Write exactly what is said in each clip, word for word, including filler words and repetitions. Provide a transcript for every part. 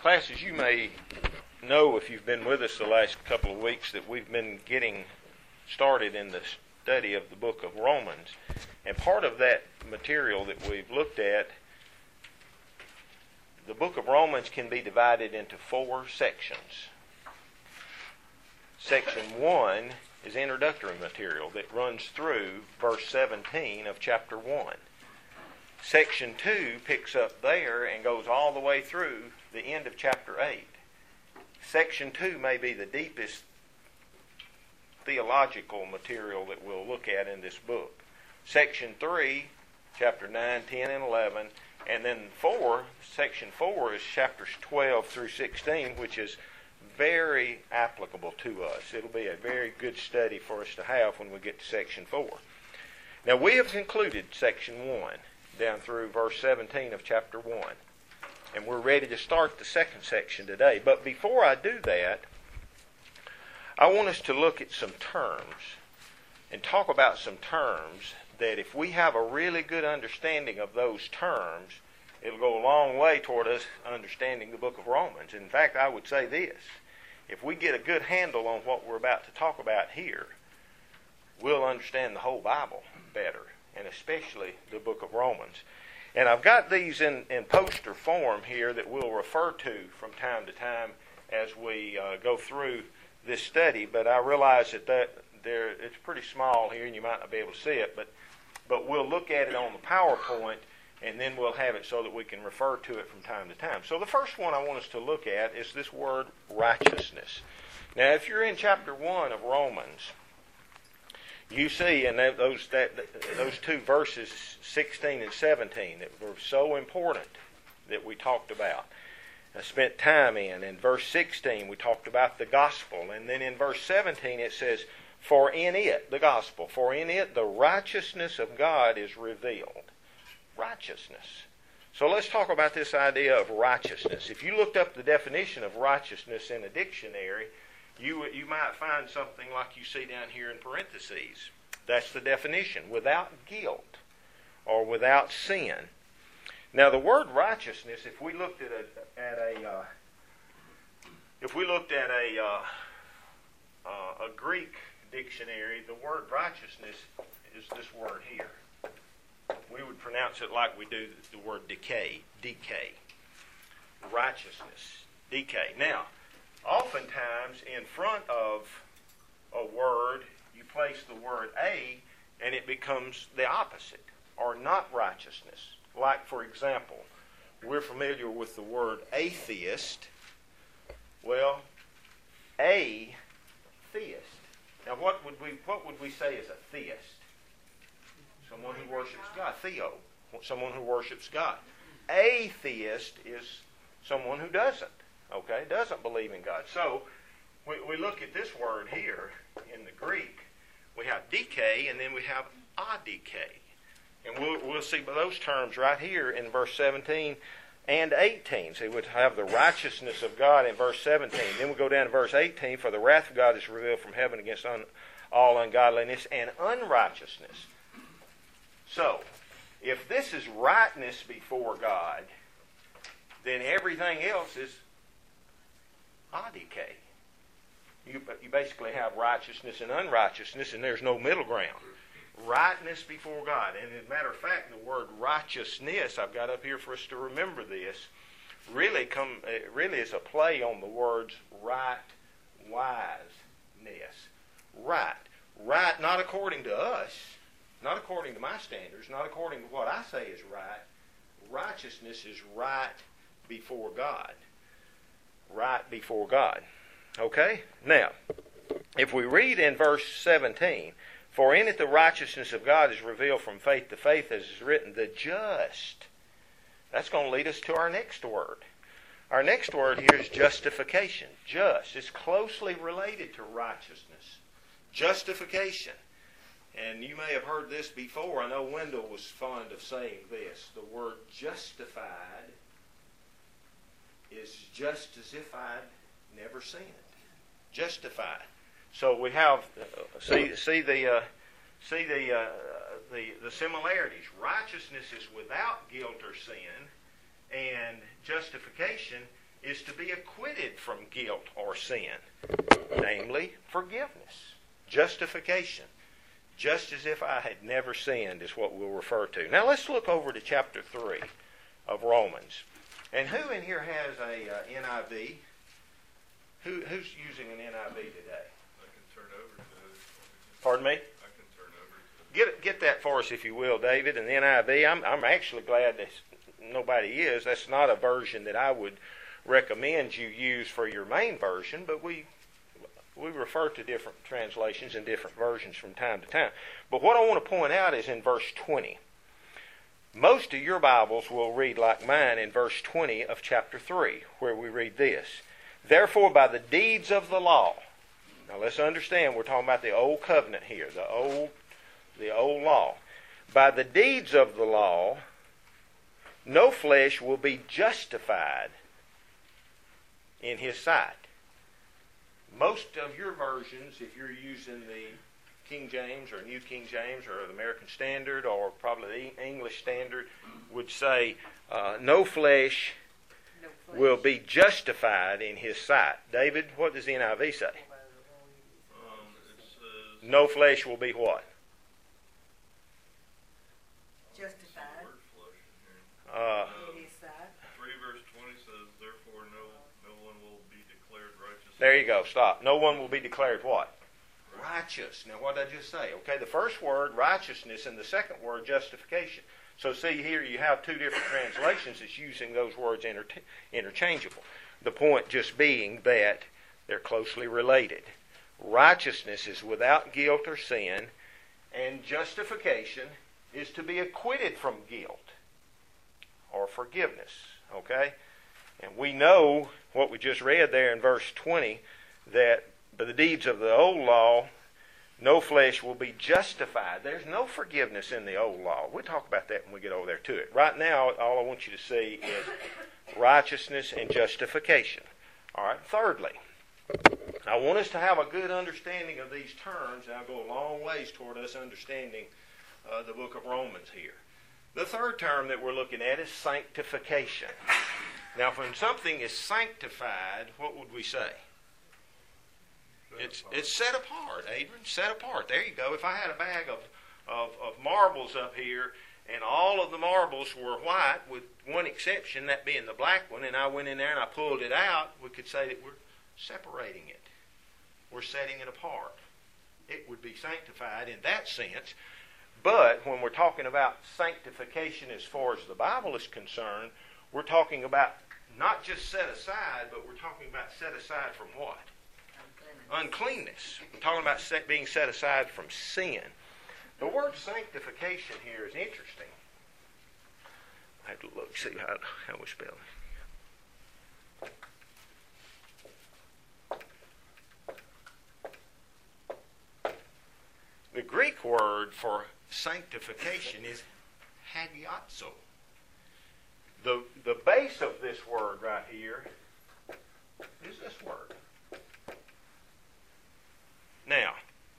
Classes, you may know if you've been with us the last couple of weeks that we've been getting started in the study of the book of Romans. And part of that material that we've looked at, the book of Romans can be divided into four sections. Section one is introductory material that runs through verse seventeen of chapter one. Section two picks up there and goes all the way through the end of chapter eight. Section two may be the deepest theological material that we'll look at in this book. Section three, chapter nine, ten, and eleven, and then four, section four is chapters twelve through sixteen, which is very applicable to us. It'll be a very good study for us to have when we get to section four. Now, we have concluded section one down through verse seventeen of chapter one. And we're ready to start the second section today. But before I do that, I want us to look at some terms and talk about some terms that if we have a really good understanding of those terms, it'll go a long way toward us understanding the book of Romans. In fact, I would say this. If we get a good handle on what we're about to talk about here, we'll understand the whole Bible better, and especially the book of Romans. And I've got these in, in poster form here that we'll refer to from time to time as we uh, go through this study, but I realize that, that there, it's pretty small here and you might not be able to see it, but, but we'll look at it on the PowerPoint and then we'll have it so that we can refer to it from time to time. So the first one I want us to look at is this word righteousness. Now, if you're in chapter one of Romans, you see in those that, those two verses, sixteen and seventeen, that were so important that we talked about. I spent time in. In verse sixteen, we talked about the gospel. And then in verse seventeen, it says, for in it, the gospel, for in it the righteousness of God is revealed. Righteousness. So let's talk about this idea of righteousness. If you looked up the definition of righteousness in a dictionary, you you might find something like you see down here in parentheses. That's the definition, without guilt or without sin. Now, the word righteousness, if we looked at a at a uh, if we looked at a uh, uh, a Greek dictionary, the word righteousness is this word here. We would pronounce it like we do the word decay, decay, righteousness, decay. Now, oftentimes in front of a word, you place the word a, and it becomes the opposite, or not righteousness. Like, for example, we're familiar with the word atheist. Well, a theist. Now, what would we what would we say is a theist? Someone who worships God. Theo, someone who worships God. Atheist is someone who doesn't. Okay, doesn't believe in God. So, we, we look at this word here in the Greek. We have decay, and then we have adike. And we'll, we'll see those terms right here in verse seventeen and eighteen. So we would have the righteousness of God in verse seventeen. Then we go down to verse eighteen. For the wrath of God is revealed from heaven against un, all ungodliness and unrighteousness. So, if this is rightness before God, then everything else is adike. You, you basically have righteousness and unrighteousness, and there's no middle ground. Rightness before God. And as a matter of fact, the word righteousness, I've got up here for us to remember this, really come it really is a play on the words right, wiseness. Right. Right, not according to us, not according to my standards, not according to what I say is right. Righteousness is right before God. Right before God. Okay? Now, if we read in verse seventeen, for in it the righteousness of God is revealed from faith to faith, as is written, the just. That's going to lead us to our next word. Our next word here is justification. Just. It's closely related to righteousness. Justification. And you may have heard this before. I know Wendell was fond of saying this. The word justified is just as if I'd never seen it. Justified. So we have uh, see see the uh, see the, uh, the the similarities. Righteousness is without guilt or sin, and justification is to be acquitted from guilt or sin, namely forgiveness, justification. Just as if I had never sinned is what we'll refer to. Now let's look over to chapter three of Romans. And who in here has a uh, N I V? Who, who's using an N I V today? I can turn over to it. Pardon me? I can turn over to Get get that for us, if you will, David. And the N I V, I'm, I'm actually glad that nobody is. That's not a version that I would recommend you use for your main version, but we we refer to different translations and different versions from time to time. But what I want to point out is in verse twenty. Most of your Bibles will read like mine in verse twenty of chapter three, where we read this. Therefore, by the deeds of the law. Now let's understand, we're talking about the old covenant here, the old, the old law. By the deeds of the law, no flesh will be justified in his sight. Most of your versions, if you're using the King James or New King James or the American Standard or probably the English Standard, would say, uh, no flesh No flesh. will be justified in his sight. David, what does the N I V say? um, it says No flesh will be what? Justified word flesh in here. Uh, in his sight. Three verse twenty says, therefore no no one will be declared righteous. there you go, stop. No one will be declared what? Righteous. Now what did I just say? Okay, the first word, righteousness, and the second word, justification. So see here you have two different translations that's using those words inter- interchangeable. The point just being that they're closely related. Righteousness is without guilt or sin, and justification is to be acquitted from guilt or forgiveness. Okay? And we know what we just read there in verse twenty, that by the deeds of the old law, no flesh will be justified. There's no forgiveness in the old law. We'll talk about that when we get over there to it. Right now, all I want you to see is righteousness and justification. All right, thirdly, I want us to have a good understanding of these terms, and I'll go a long ways toward us understanding uh, the book of Romans here. The third term that we're looking at is sanctification. Now, when something is sanctified, what would we say? It's it's set apart, Adrian. Set apart. There you go. If I had a bag of, of, of marbles up here, and all of the marbles were white, with one exception, that being the black one, and I went in there and I pulled it out, we could say that we're separating it. We're setting it apart. It would be sanctified in that sense. But when we're talking about sanctification as far as the Bible is concerned, we're talking about not just set aside, but we're talking about set aside from what? Uncleanness. We're talking about set, being set aside from sin. The word sanctification here is interesting. I have to look, see how, how we spell it. The Greek word for sanctification is hagiazo. The, the base of this word right here is this word. Now,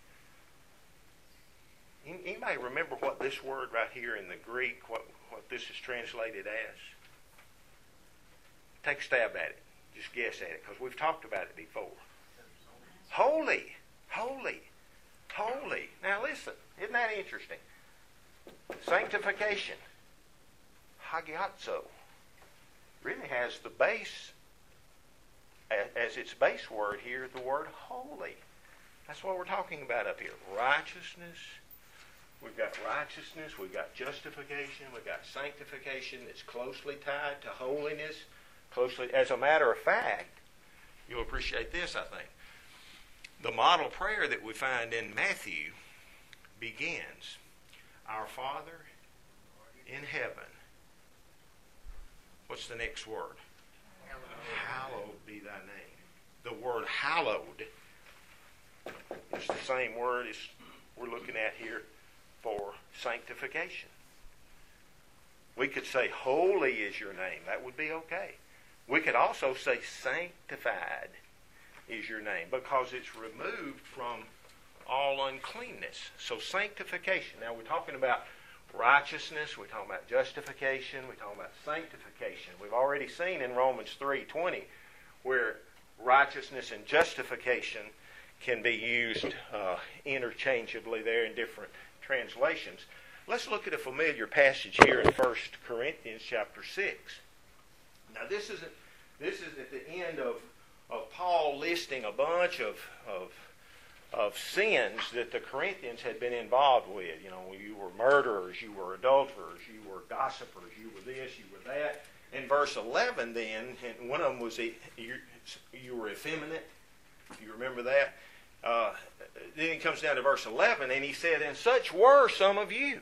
you, you may remember what this word right here in the Greek, what, what this is translated as. Take a stab at it. Just guess at it, because we've talked about it before. Holy, holy, holy. Now listen, isn't that interesting? Sanctification, hagiazo, really has the base, as its base word here, the word holy. That's what we're talking about up here. Righteousness. We've got righteousness. We've got justification. We've got sanctification that's closely tied to holiness. Closely, as a matter of fact, you'll appreciate this, I think. The model prayer that we find in Matthew begins, Our Father in heaven. What's the next word? Hallowed, hallowed be thy name. The word hallowed is the same word as we're looking at here for sanctification. We could say, holy is your name. That would be okay. We could also say, sanctified is your name, because it's removed from all uncleanness. So sanctification. Now we're talking about righteousness, we're talking about justification, we're talking about sanctification. We've already seen in Romans three twenty where righteousness and justification can be used uh, interchangeably there in different translations. Let's look at a familiar passage here in First Corinthians chapter six. Now this isn't this is at the end of, of Paul listing a bunch of, of of sins that the Corinthians had been involved with. You know, you were murderers, you were adulterers, you were gossipers, you were this, you were that. In verse eleven then, and one of them was you, you were effeminate. You remember that? Uh, then he comes down to verse eleven, and he said, and such were some of you.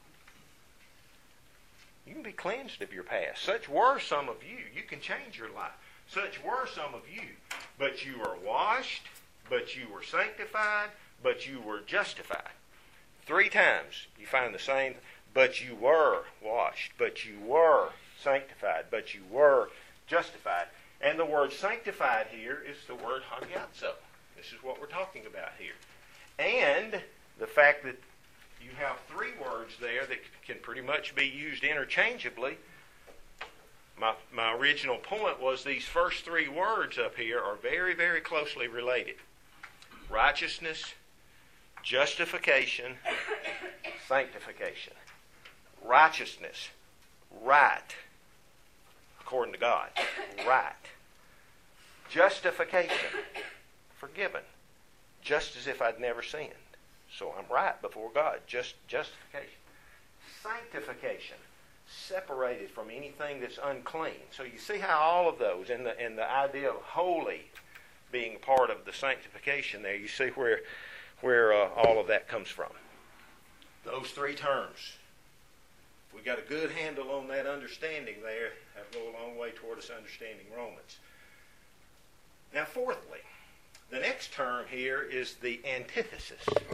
You can be cleansed of your past. Such were some of you. You can change your life. Such were some of you. But you were washed, but you were sanctified, but you were justified. Three times you find the same, but you were washed, but you were sanctified, but you were justified. And the word sanctified here is the word hagiazo. This is what we're talking about here. And the fact that you have three words there that can pretty much be used interchangeably. My, my original point was these first three words up here are very, very closely related. Righteousness, justification, sanctification. Righteousness, right, according to God, right. Justification, forgiven, just as if I'd never sinned. So I'm right before God. Just justification. Sanctification, separated from anything that's unclean. So you see how all of those, and the and the idea of holy being part of the sanctification there, you see where where uh, all of that comes from. Those three terms. We got a good handle on that understanding there. That'll go a long way toward us understanding Romans. Now, fourthly, the next term here is the antithesis.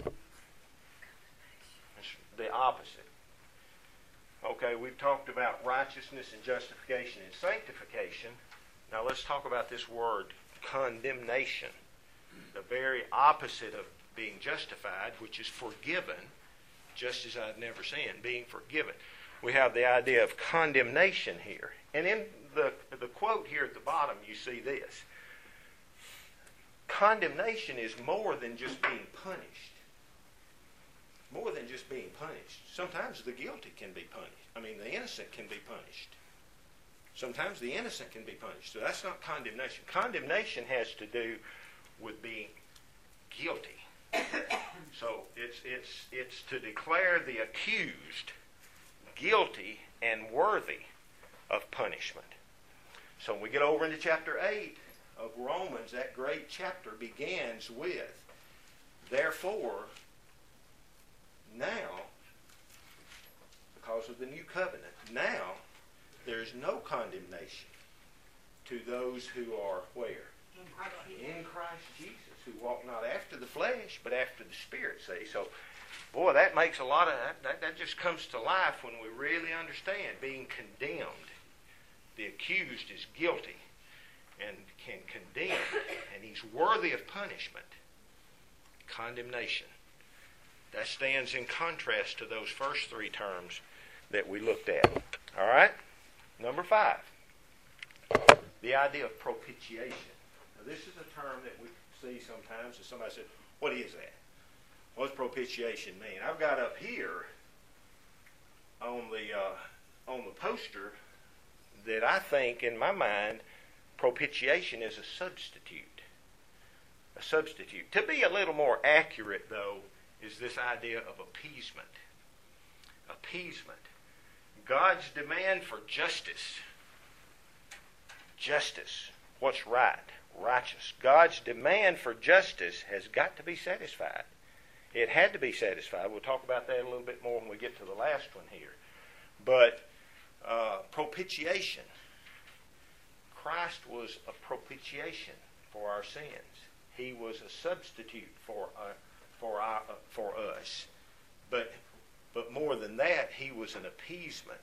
It's the opposite. Okay, we've talked about righteousness and justification and sanctification. Now let's talk about this word, condemnation. The very opposite of being justified, which is forgiven, just as I'd never sinned, being forgiven. We have the idea of condemnation here. And in the, the quote here at the bottom, you see this. Condemnation is more than just being punished. More than just being punished. Sometimes the guilty can be punished. I mean, the innocent can be punished. Sometimes the innocent can be punished. So that's not condemnation. Condemnation has to do with being guilty. So it's it's it's to declare the accused guilty and worthy of punishment. So when we get over into chapter eight of Romans, that great chapter begins with, therefore, now, because of the new covenant, now there's no condemnation to those who are where? In Christ Jesus. In Christ Jesus, who walk not after the flesh, but after the Spirit. See, so, boy, that makes a lot of, that, that, that just comes to life when we really understand being condemned. The accused is guilty and can condemn, and he's worthy of punishment. Condemnation. That stands in contrast to those first three terms that we looked at. All right? Number five. The idea of propitiation. Now, this is a term that we see sometimes, and somebody said, what is that? What does propitiation mean? I've got up here on the uh, on the poster that I think, in my mind, propitiation is a substitute. A substitute. To be a little more accurate, though, is this idea of appeasement. Appeasement. God's demand for justice. Justice. What's right? Righteous. God's demand for justice has got to be satisfied. It had to be satisfied. We'll talk about that a little bit more when we get to the last one here. But uh, propitiation. Christ was a propitiation for our sins. He was a substitute for uh, for our, uh, for us. But but more than that, he was an appeasement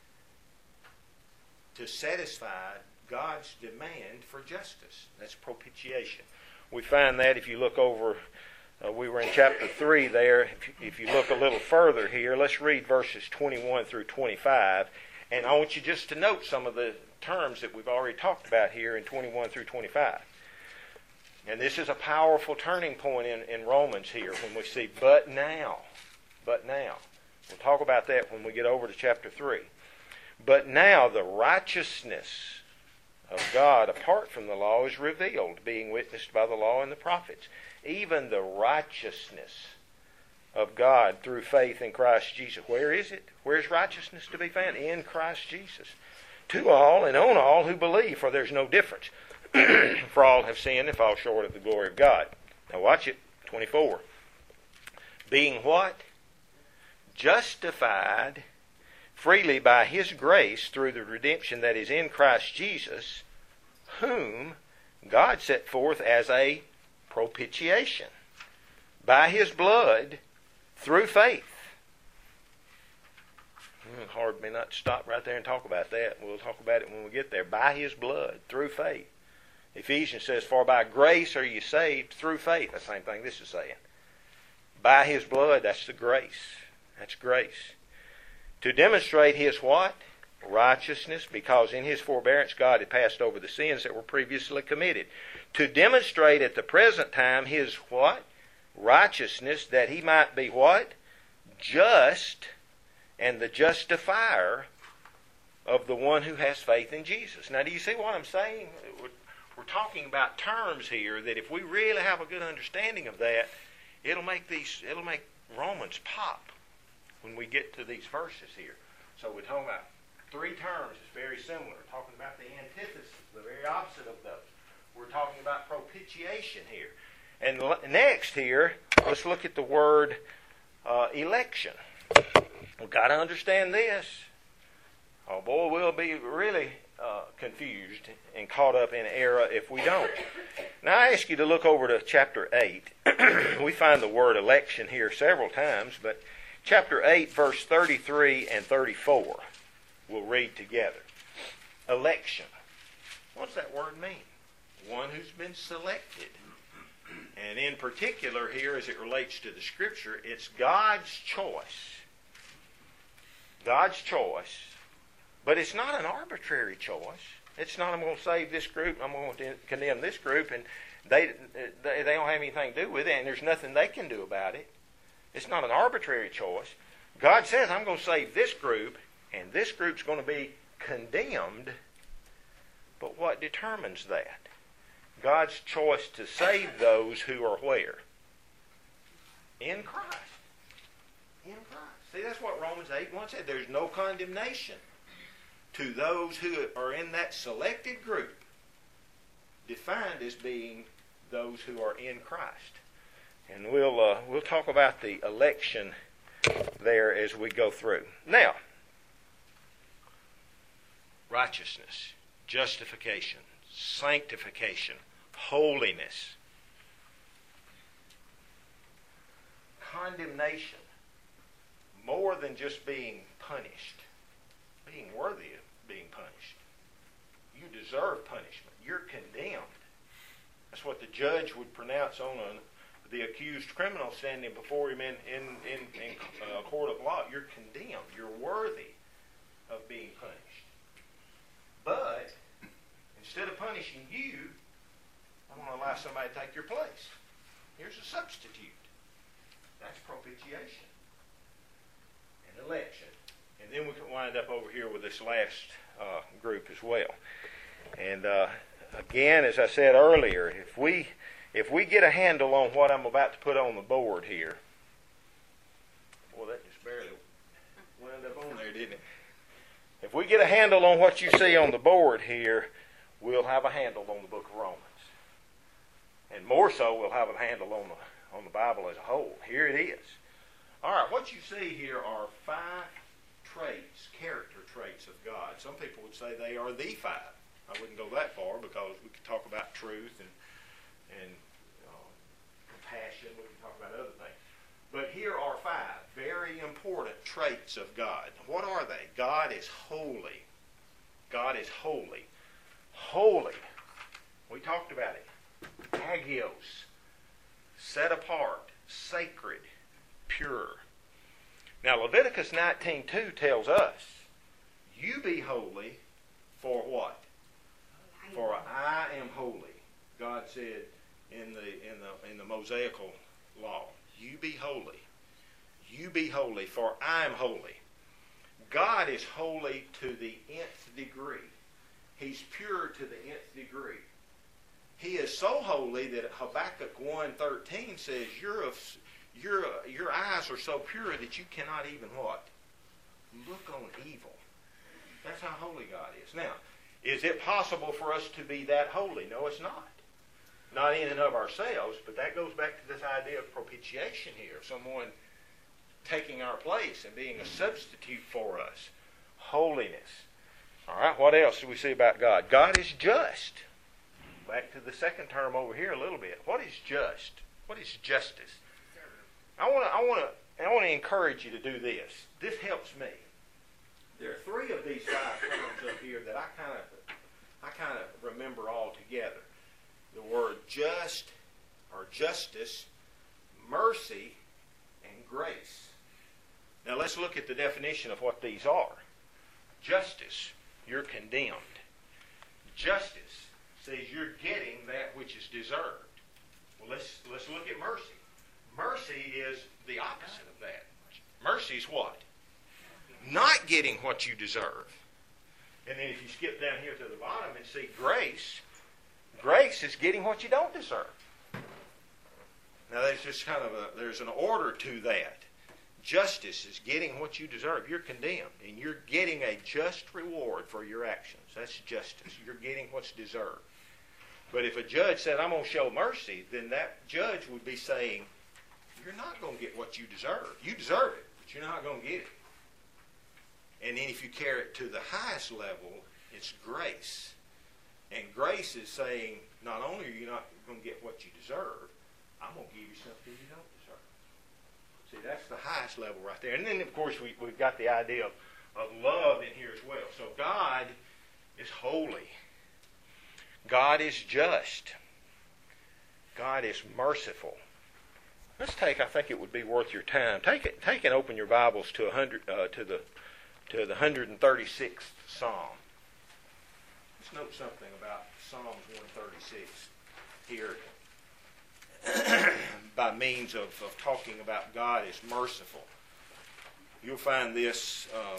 to satisfy God's demand for justice. That's propitiation. We find that if you look over Uh, we were in chapter three there. If you, if you look a little further here, let's read verses twenty-one through twenty-five. And I want you just to note some of the terms that we've already talked about here in twenty-one through twenty-five. And this is a powerful turning point in, in Romans here when we see, but now, but now. We'll talk about that when we get over to chapter three. But now the righteousness of God apart from the law is revealed, being witnessed by the law and the prophets, even the righteousness of God through faith in Christ Jesus. Where is it? Where's righteousness to be found? In Christ Jesus. To all and on all who believe, for there's no difference. For all have sinned and fall short of the glory of God. Now watch it, twenty-four. Being what? Justified freely by His grace through the redemption that is in Christ Jesus, whom God set forth as a propitiation by His blood through faith. Hmm, hard me not to stop right there and talk about that. We'll talk about it when we get there. By His blood through faith. Ephesians says, for by grace are you saved through faith. That's the same thing this is saying. By His blood, that's the grace. That's grace. To demonstrate His what? Righteousness, because in His forbearance God had passed over the sins that were previously committed. To demonstrate at the present time His what? Righteousness, that He might be what? Just, and the justifier of the one who has faith in Jesus. Now, do you see what I'm saying? We're, we're talking about terms here that if we really have a good understanding of that, it'll make these, it'll make Romans pop when we get to these verses here. So we're talking about three terms that's very similar. We're talking about the antithesis, the very opposite of those. We're talking about propitiation here. And next here, let's look at the word uh, election. We've got to understand this. Oh boy, we'll be really uh, confused and caught up in error if we don't. Now I ask you to look over to chapter eight. We find the word election here several times, but chapter eight, verse thirty-three and thirty-four, we'll read together. Election. What's that word mean? One who's been selected. And in particular here, as it relates to the Scripture, it's God's choice. God's choice. But it's not an arbitrary choice. It's not, I'm going to save this group, I'm going to condemn this group, and they, they, they don't have anything to do with it, and there's nothing they can do about it. It's not an arbitrary choice. God says, I'm going to save this group, and this group's going to be condemned. But what determines that? God's choice to save those who are where? In Christ. In Christ. See, that's what Romans eight one said. There's no condemnation to those who are in that selected group, defined as being those who are in Christ. And we'll uh, we'll talk about the election there as we go through. Now, righteousness, justification, sanctification, holiness, condemnation, more than just being punished, being worthy of being punished. You deserve punishment. You're condemned. That's what the judge would pronounce on a the accused criminal standing before him in, in, in, in a court of law. You're condemned. You're worthy of being punished. But instead of punishing you, I'm going to allow somebody to take your place. Here's a substitute. That's propitiation and election. And then we can wind up over here with this last uh, group as well. And uh, again, as I said earlier, if we If we get a handle on what I'm about to put on the board here, boy, that just barely wound up on there, didn't it? If we get a handle on what you see on the board here, we'll have a handle on the book of Romans. And more so, we'll have a handle on the, on the Bible as a whole. Here it is. All right, what you see here are five traits, character traits of God. Some people would say they are the five. I wouldn't go that far because we could talk about truth and and uh, compassion. We can talk about other things. But here are five very important traits of God. What are they? God is holy. God is holy. Holy. We talked about it. Agios. set apart, sacred, pure. Now Leviticus nineteen two tells us, you be holy, for what? For I am holy. God said in the in the in the Mosaical law, you be holy. You be holy, for I am holy. God is holy to the nth degree. He's pure to the nth degree. He is so holy that Habakkuk one thirteen says, Your your your eyes are so pure that you cannot even what? Look on evil. That's how holy God is. Now, is it possible for us to be that holy? No, it's not. Not in and of ourselves, but that goes back to this idea of propitiation here. Someone taking our place and being a substitute for us. Holiness. All right, what else do we see about God? God is just. Back to the second term over here a little bit. What is just? What is justice? I want to I want to I want to encourage you to do this. This helps me. There are three of these five terms up here that I kind of I kind of remember all together. The word just or justice, mercy, and grace. Now let's look at the definition of what these are. Justice, you're condemned. Justice says you're getting that which is deserved. Well, let's let's look at mercy. Mercy is the opposite of that. Mercy is what? Not getting what you deserve. And then if you skip down here to the bottom and see grace, grace is getting what you don't deserve. Now there's just kind of a, there's an order to that. Justice is getting what you deserve. You're condemned, and you're getting a just reward for your actions. That's justice. You're getting what's deserved. But if a judge said, I'm going to show mercy, then that judge would be saying, you're not going to get what you deserve. You deserve it, but you're not going to get it. And then if you carry it to the highest level, it's grace. And grace is saying, not only are you not going to get what you deserve, I'm going to give you something you don't deserve. See, that's the highest level right there. And then, of course, we, we've got the idea of, of love in here as well. So God is holy. God is just. God is merciful. Let's take, I think it would be worth your time. Take it, take and open your Bibles to a hundred, uh, to the to the one hundred thirty-sixth Psalm. Let's note something about Psalms one thirty-six here by means of, of talking about God as merciful. You'll find this, um,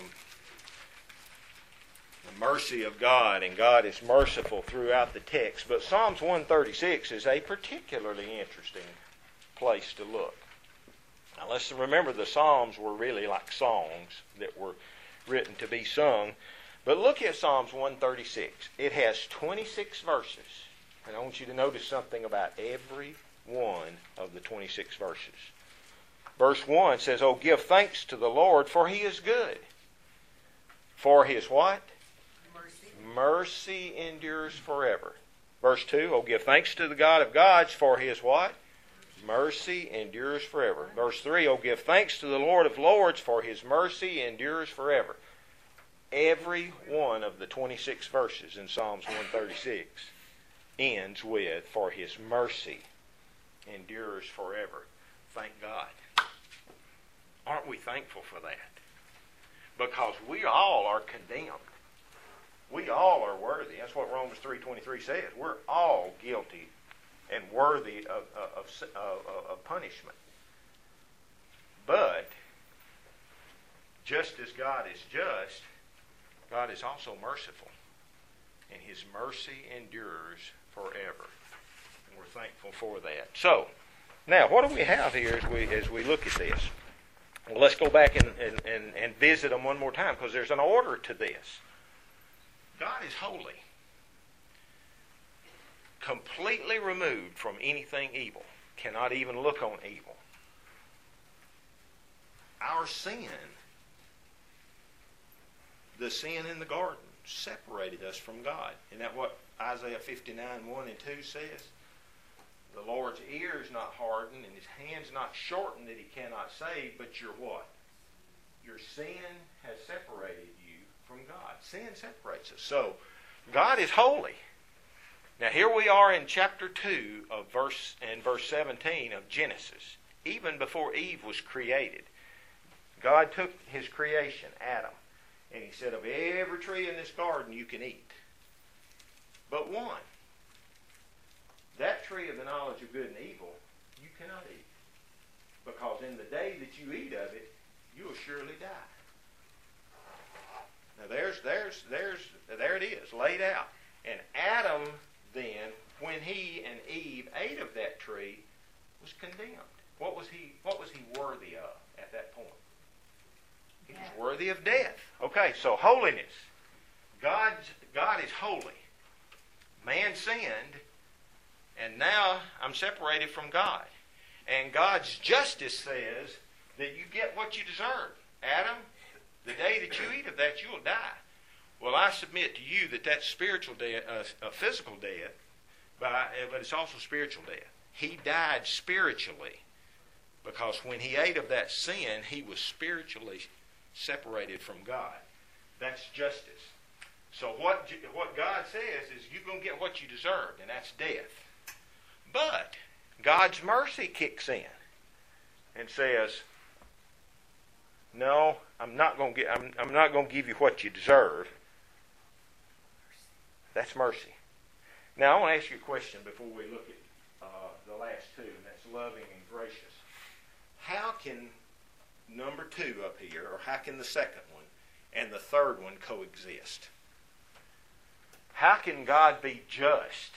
the mercy of God, and God is merciful throughout the text. But Psalms one thirty-six is a particularly interesting place to look. Now let's remember the Psalms were really like songs that were written to be sung. But look at Psalms one thirty-six. It has twenty-six verses. And I want you to notice something about every one of the twenty-six verses. Verse one says, Oh, give thanks to the Lord, for He is good. For His what? Mercy. Mercy endures forever. Verse two, Oh, give thanks to the God of gods, for His what? Mercy endures forever. Verse three, Oh, give thanks to the Lord of lords, for His mercy endures forever. Every one of the twenty-six verses in Psalms one thirty-six ends with, for His mercy endures forever. Thank God. Aren't we thankful for that? Because we all are condemned. We all are worthy. That's what Romans three twenty-three says. We're all guilty and worthy of, of, of, of punishment. But, just as God is just, God is also merciful. And His mercy endures forever. And we're thankful for that. So, now, what do we have here as we as we look at this? Well, let's go back and, and, and, and visit them one more time, because there's an order to this. God is holy. Completely removed from anything evil. Cannot even look on evil. Our sin, the sin in the garden, separated us from God. Isn't that what Isaiah fifty-nine, one and two says? The Lord's ear is not hardened and His hand's not shortened that He cannot save, but your what? Your sin has separated you from God. Sin separates us. So, God is holy. Now here we are in chapter two of verse and verse seventeen of Genesis. Even before Eve was created, God took his creation, Adam, and he said, of every tree in this garden you can eat, but one, that tree of the knowledge of good and evil, you cannot eat, because in the day that you eat of it, you will surely die. Now there's, there's, there's, there it is, laid out. And Adam then, when he and Eve ate of that tree, was condemned. What was he, what was he worthy of at that point? He was worthy of death. Okay, so holiness. God's, God is holy. Man sinned, and now I'm separated from God. And God's justice says that you get what you deserve. Adam, the day that you eat of that, you'll die. Well, I submit to you that that's spiritual death, uh, a physical death, but, I, but it's also spiritual death. He died spiritually because when he ate of that sin, he was spiritually separated from God. That's justice. So what, what God says is you're going to get what you deserved, and that's death. But God's mercy kicks in and says, no, I'm not going to get, I'm, I'm not going to give you what you deserve. That's mercy. Now I want to ask you a question before we look at uh, the last two, and that's loving and gracious. How can number two up here, or how can the second one and the third one coexist? How can God be just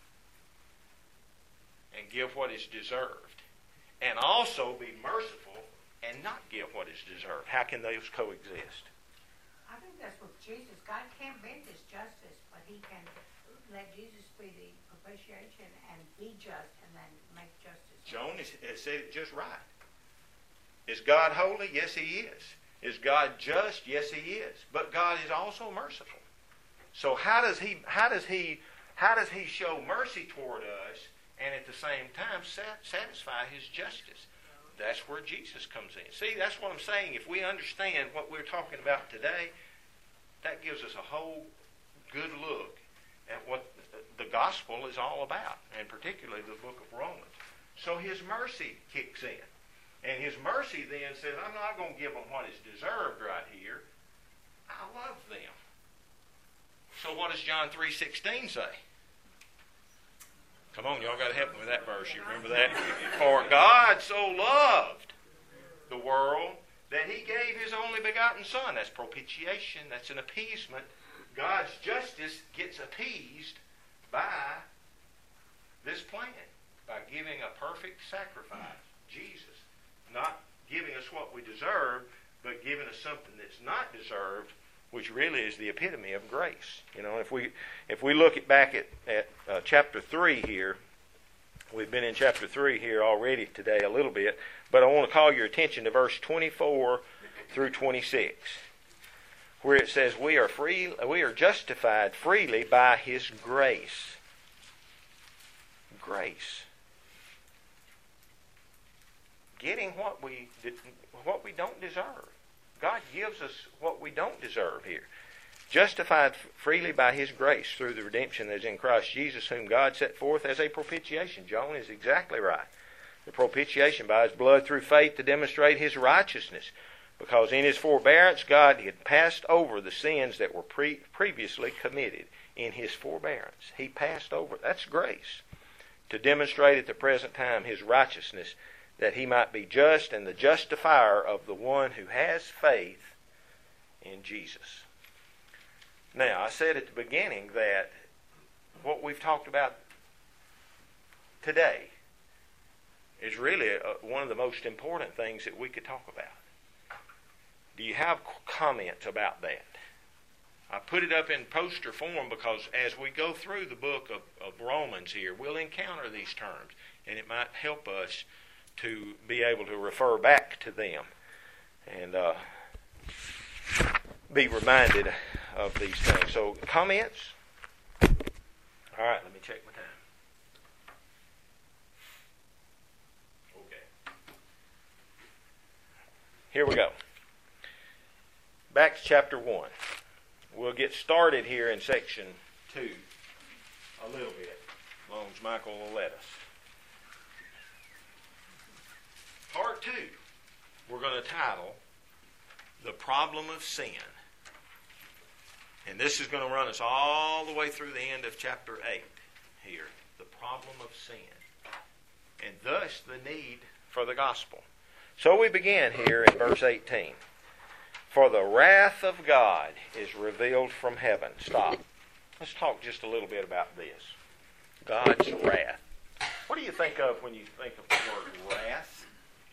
and give what is deserved, and also be merciful and not give what is deserved? How can those coexist? I think that's what Jesus, God can't bend his justice, but he can let Jesus be the propitiation and be just and then make justice. Joan has, has said it just right. Is God holy? Yes, he is. Is God just? Yes, he is. But God is also merciful. So how does he how does he how does he show mercy toward us and at the same time sat, satisfy his justice? That's where Jesus comes in. See, that's what I'm saying. If we understand what we're talking about today, that gives us a whole good look at what the gospel is all about, and particularly the book of Romans. So his mercy kicks in. And his mercy then says, I'm not going to give them what is deserved right here. I love them. So what does John three sixteen say? Come on, y'all got to help me with that verse. You remember that? For God so loved the world that he gave his only begotten Son. That's propitiation. That's an appeasement. God's justice gets appeased by this plan, by giving a perfect sacrifice, Jesus. Not giving us what we deserve, but giving us something that's not deserved, which really is the epitome of grace. You know, if we if we look at back at, at uh, chapter three here, we've been in chapter three here already today a little bit, but I want to call your attention to verse twenty-four through twenty-six, where it says, we are free, we are justified freely by his grace. Grace. Getting what we what we don't deserve. God gives us what we don't deserve here. Justified freely by his grace through the redemption that is in Christ Jesus, whom God set forth as a propitiation. John is exactly right. The propitiation by his blood through faith to demonstrate his righteousness. Because in his forbearance, God had passed over the sins that were pre- previously committed. In his forbearance, he passed over. That's grace. To demonstrate at the present time his righteousness, that he might be just and the justifier of the one who has faith in Jesus. Now, I said at the beginning that what we've talked about today is really a, one of the most important things that we could talk about. Do you have comments about that? I put it up in poster form because as we go through the book of, of Romans here, we'll encounter these terms, and it might help us to be able to refer back to them and uh, be reminded of these things. So, comments? All right, let me check my time. Okay. Here we go. Back to chapter one. We'll get started here in section two. a little bit, as long as Michael will let us. Part two, we're going to title The Problem of Sin. And this is going to run us all the way through the end of chapter eight here. The problem of sin. And thus the need for the gospel. So we begin here in verse eighteen. For the wrath of God is revealed from heaven. Stop. Let's talk just a little bit about this. God's wrath. What do you think of when you think of the word wrath?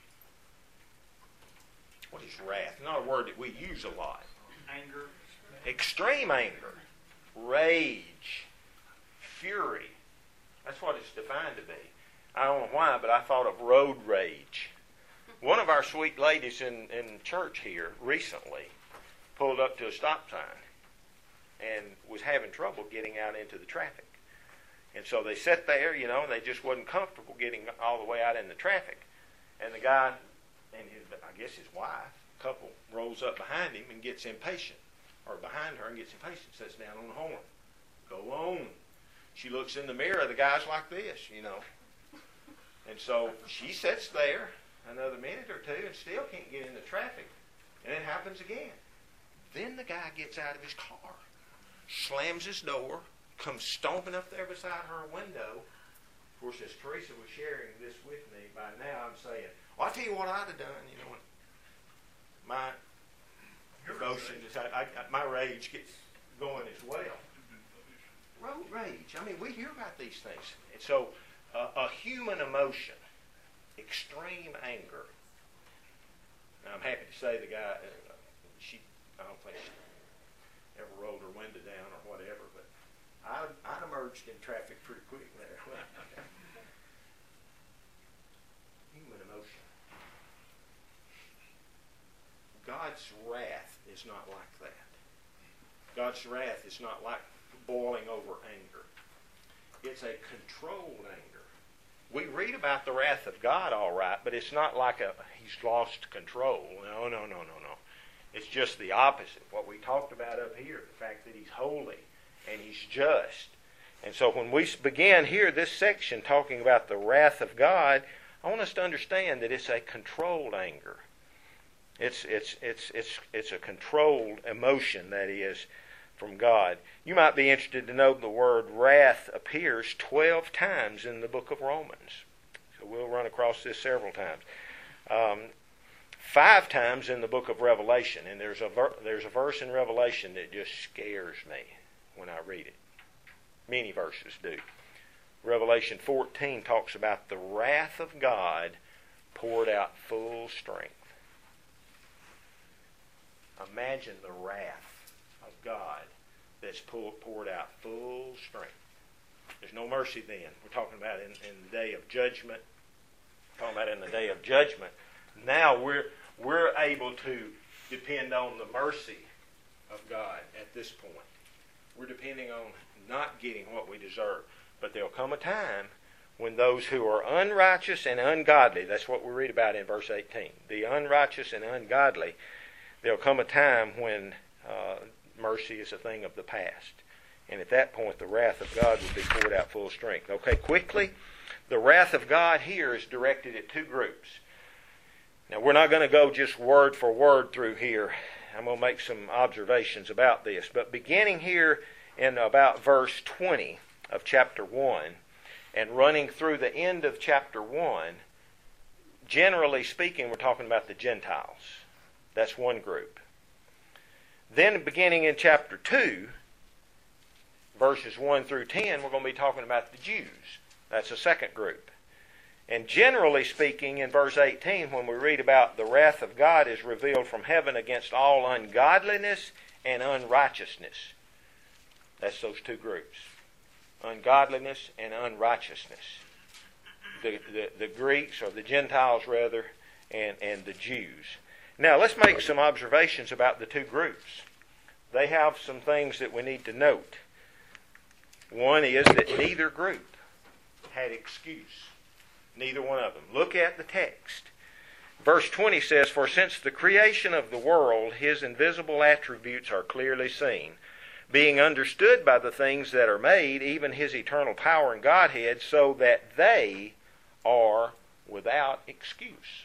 What is wrath? Not a word that we use a lot. Anger. Extreme anger. Rage. Fury. That's what it's defined to be. I don't know why, but I thought of road rage. One of our sweet ladies in, in church here recently pulled up to a stop sign and was having trouble getting out into the traffic. And so they sat there, you know, and they just wasn't comfortable getting all the way out in the traffic. And the guy and his, I guess his wife, couple, rolls up behind him and gets impatient. Or behind her and gets impatient, sits down on the horn. Go on. She looks in the mirror, the guy's like this, you know. And so she sits there another minute or two and still can't get in the traffic. And it happens again. Then the guy gets out of his car, slams his door, comes stomping up there beside her window. Of course, as Teresa was sharing this with me, by now I'm saying, well, I'll tell you what I'd have done, you know. My devotion, is I, I, my rage gets going as well. Road rage. I mean, we hear about these things. And so, uh, a human emotion, extreme anger. Now, I'm happy to say the guy, uh, she, I don't think she ever rolled her window down or whatever, but I, I emerged in traffic pretty quick there. Human emotion. God's wrath is not like that. God's wrath is not like boiling over anger. It's a controlled anger. We read about the wrath of God, all right, but it's not like a he's lost control. No, no, no, no, no. It's just the opposite. What we talked about up here, the fact that he's holy and he's just. And so when we begin here, this section talking about the wrath of God, I want us to understand that it's a controlled anger. It's it's it's it's it's a controlled emotion, that is, from God. You might be interested to know the word wrath appears twelve times in the book of Romans. So we'll run across this several times. Um, five times in the book of Revelation, and there's a ver- there's a verse in Revelation that just scares me when I read it. Many verses do. Revelation fourteen talks about the wrath of God poured out full strength. Imagine the wrath of God that's poured out full strength. There's no mercy then. We're talking about in, in the day of judgment. We're talking about in the day of judgment. Now we're we're able to depend on the mercy of God at this point. We're depending on not getting what we deserve. But there'll come a time when those who are unrighteous and ungodly, that's what we read about in verse eighteen, the unrighteous and ungodly, there'll come a time when uh, mercy is a thing of the past. And at that point, the wrath of God will be poured out full strength. Okay, quickly, the wrath of God here is directed at two groups. Now, we're not going to go just word for word through here. I'm going to make some observations about this. But beginning here in about verse twenty of chapter one and running through the end of chapter one, generally speaking, we're talking about the Gentiles. That's one group. Then beginning in chapter two, verses one through ten, we're going to be talking about the Jews. That's a second group. And generally speaking, in verse eighteen, when we read about the wrath of God is revealed from heaven against all ungodliness and unrighteousness. That's those two groups. Ungodliness and unrighteousness. The, the, the Greeks, or the Gentiles rather, and, and the Jews. Now, let's make some observations about the two groups. They have some things that we need to note. One is that neither group had excuse. Neither one of them. Look at the text. Verse twenty says, "For since the creation of the world, His invisible attributes are clearly seen, being understood by the things that are made, even his eternal power and Godhead, so that they are without excuse.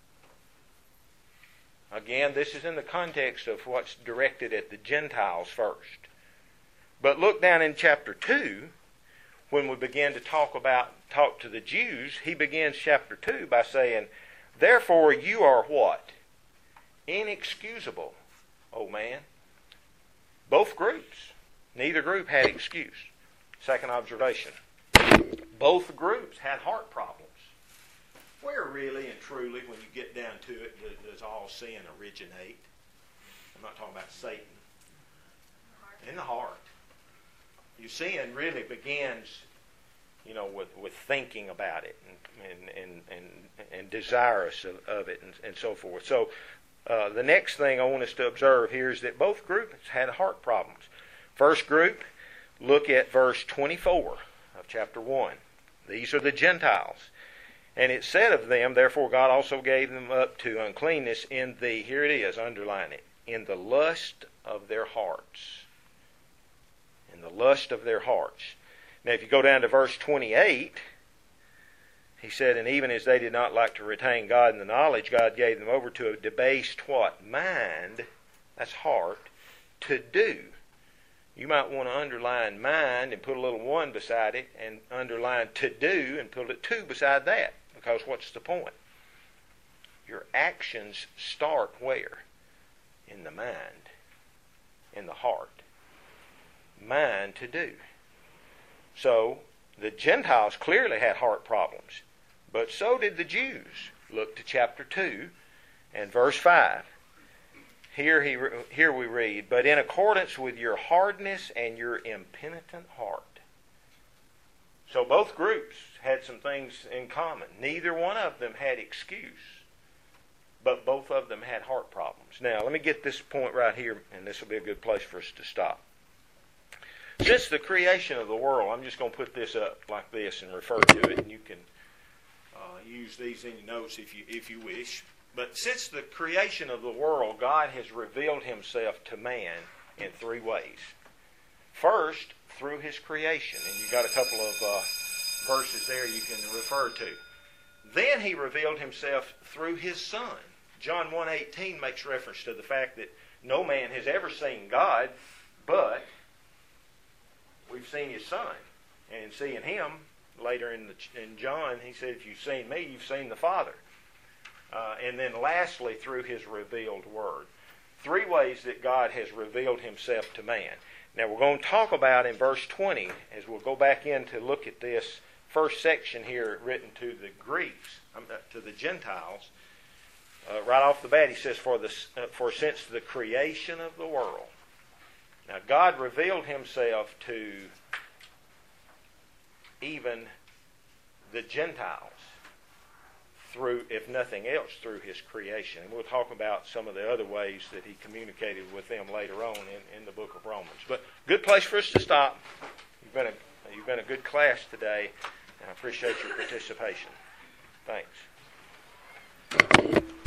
Again, this is in the context of what's directed at the Gentiles first. But look down in chapter two, when we begin to talk about talk to the Jews, he begins chapter two by saying, therefore you are what? Inexcusable, O man. Both groups. Neither group had excuse. Second observation. Both groups had heart problems. Where really and truly, when you get down to it, does all sin originate? I'm not talking about Satan. In the heart. Your sin really begins, you know, with, with thinking about it and and and, and desirous of, of it and, and so forth. So uh, the next thing I want us to observe here is that both groups had heart problems. First group, look at verse twenty-four of chapter one. These are the Gentiles. And it said of them, therefore God also gave them up to uncleanness in the, here it is, underline it, in the lust of their hearts. In the lust of their hearts. Now if you go down to verse twenty-eight, he said, and even as they did not like to retain God in the knowledge, God gave them over to a debased what? Mind, that's heart, to do. You might want to underline mind and put a little one beside it, and underline to do and put a two beside that. Because what's the point? Your actions start where? In the mind, in the heart. Mind to do. So, the Gentiles clearly had heart problems, but so did the Jews. Look to chapter two and verse five. Here, he, here we read, but in accordance with your hardness and your impenitent heart. So both groups had some things in common. Neither one of them had excuse, but both of them had heart problems. Now, let me get this point right here, and this will be a good place for us to stop. Since the creation of the world, I'm just going to put this up like this and refer to it, and you can uh, use these in your notes if you if you wish. But since the creation of the world, God has revealed himself to man in three ways. First, through his creation. And you've got a couple of uh, verses there you can refer to. Then he revealed himself through his Son. John one eighteen makes reference to the fact that no man has ever seen God, but we've seen his Son. And in seeing him, later in, the, in John, he said, if you've seen me, you've seen the Father. Uh, and then lastly, through his revealed Word. Three ways that God has revealed himself to man. Now we're going to talk about in verse twenty, as we'll go back in to look at this first section here written to the Greeks, um, to the Gentiles. Uh, right off the bat he says, for, the, uh, for since the creation of the world. Now God revealed himself to even the Gentiles through, if nothing else, through his creation. And we'll talk about some of the other ways that he communicated with them later on in, in the book of Romans. But good place for us to stop. You've been a, you've been a good class today, and I appreciate your participation. Thanks.